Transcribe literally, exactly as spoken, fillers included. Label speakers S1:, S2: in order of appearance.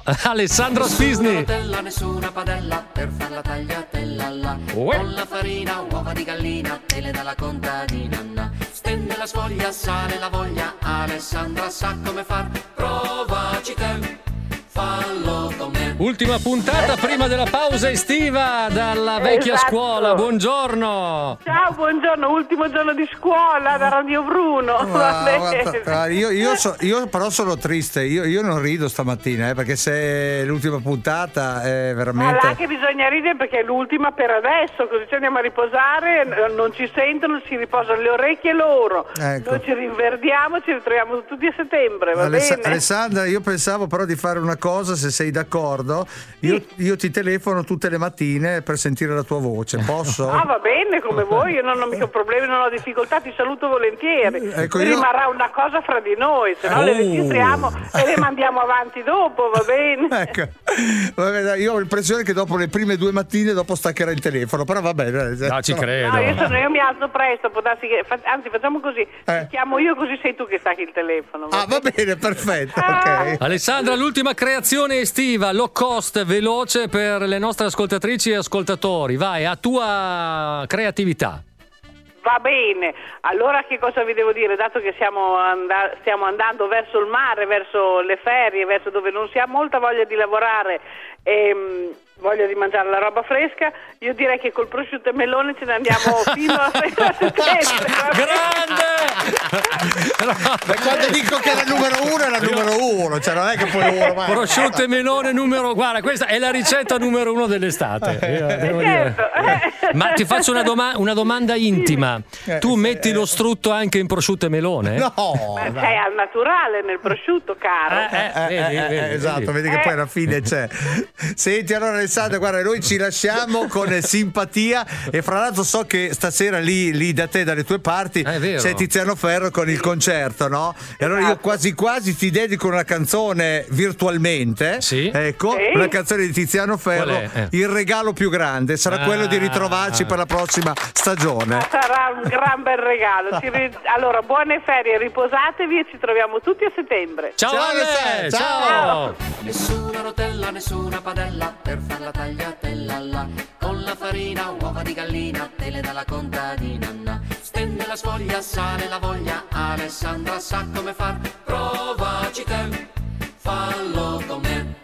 S1: Alessandro Spisni.
S2: Nessuna rotella, nessuna padella per far la tagliatella là.
S1: Uè.
S2: Con la farina, uova di gallina, tele dalla contadina. Stende la sfoglia, sale la voglia, Alessandra sa come far. Provaci te, fallo con me.
S1: Ultima puntata prima della pausa estiva dalla vecchia
S3: Esatto.
S1: scuola. Buongiorno.
S3: Ciao, buongiorno, ultimo giorno di scuola da Radio Bruno. Va bene.
S4: Guarda, guarda, io, io, so- io però sono triste, io, io non rido stamattina, eh, perché se è l'ultima puntata è
S3: Ma
S4: veramente...
S3: là che bisogna ridere perché è l'ultima per adesso, così ci andiamo a riposare, n- non ci sentono, si riposano le orecchie loro.
S4: Ecco.
S3: Noi ci rinverdiamo, ci ritroviamo tutti a settembre, va
S4: Aless-
S3: bene?
S4: Alessandra, io pensavo però di fare una cosa, se sei d'accordo, io, io ti telefono tutte le mattine per sentire la tua voce, posso?
S3: Ah, va bene, come vuoi, io non ho mica problemi, non ho difficoltà, ti saluto volentieri.
S4: Ecco,
S3: Poi
S4: io-
S3: rimarrà una cosa fra di noi, se no le
S1: Oh.
S3: registriamo e le mandiamo avanti dopo, va bene?
S4: Ecco, vabbè, dai, io ho l'impressione che dopo le prime due mattine dopo staccherà il telefono, però va bene.
S1: No, ci credo.
S3: No, io, sono, io mi alzo presto, può darsi che, fa- anzi facciamo così,
S4: Eh.
S3: ti chiamo io così sei tu che stacchi il telefono.
S4: Ah, va bene, perfetto,
S3: Ah.
S4: ok.
S1: Alessandra, l'ultima creazione estiva, low cost, veloce per le nostre ascoltatrici e ascoltatori. Vai, a tua creatività.
S3: Va bene, allora che cosa vi devo dire? Dato che siamo and- stiamo andando verso il mare, verso le ferie, verso dove non si ha molta voglia di lavorare e mh, voglia di mangiare la roba fresca, io direi che col prosciutto e melone ce ne andiamo fino a settembre. va bene?
S1: Grande!
S4: Ma quando dico che è la numero uno è la numero uno, cioè non è che poi uno mai...
S1: Prosciutto e melone numero... Guarda, questa è la ricetta numero uno dell'estate. Io devo dire.
S3: Certo.
S1: Ma ti faccio una, doma- una domanda intima.
S4: Eh,
S1: Tu
S4: sì,
S1: metti
S4: eh.
S1: lo strutto anche in prosciutto e melone?
S4: No,
S3: Ma
S4: dai.
S3: sei al naturale nel prosciutto, caro.
S1: Eh, eh,
S4: Eh,
S1: vedi,
S4: eh,
S1: vedi,
S4: eh, esatto,
S1: vedi.
S4: vedi che
S3: Eh.
S4: poi alla fine c'è. Senti, allora Alessandra, guarda, noi ci lasciamo con simpatia e fra l'altro so che stasera lì, lì da te, dalle tue parti,
S1: Ah, è vero.
S4: c'è Tiziano Ferro con il concerto, no? E allora io
S3: Esatto.
S4: quasi quasi ti dedico una canzone virtualmente,
S1: Sì.
S4: ecco,
S3: Sì.
S4: una canzone di Tiziano Ferro,
S1: Qual è? Eh.
S4: il regalo più grande sarà
S1: Ah.
S4: quello di ritrovarci per la prossima stagione.
S3: Sarà un gran bel regalo. Ci ri- Allora, buone ferie, riposatevi e ci troviamo tutti a settembre.
S1: Ciao,
S4: Ciao,
S1: Ale,
S4: Ale,
S1: ciao.
S4: ciao.
S2: Nessuna rotella, nessuna padella per far la tagliatella là. Con la farina, uova di gallina, tele dalla contadina. na. Stende la sfoglia, sale la voglia, Alessandra sa come far. Provaci te, fallo con me.